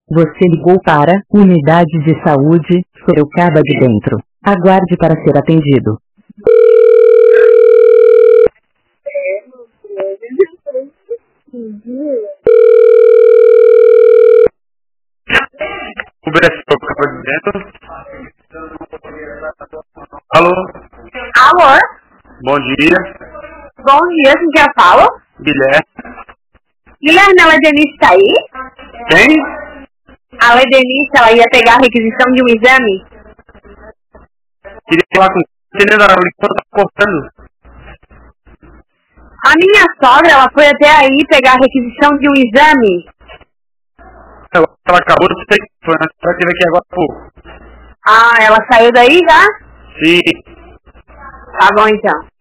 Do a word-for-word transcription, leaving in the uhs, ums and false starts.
Você ligou para Unidade de Saúde, Sorocaba de Dentro. Aguarde para ser atendido. Uber é Sorocaba de Dentro. Alô? Alô? Bom dia. Bom dia, com quem eu falo? Guilherme. Guilherme, a Denise tá aí? Quem? A Denise, ela ia pegar a requisição de um exame? Queria falar com você, né, a ligação tá cortando. A minha sogra, ela foi até aí pegar a requisição de um exame. Ela, ela acabou de ser, foi, né? Ela esteve aqui agora há pouco. Ah, ela saiu daí já? Sim. Tá bom então.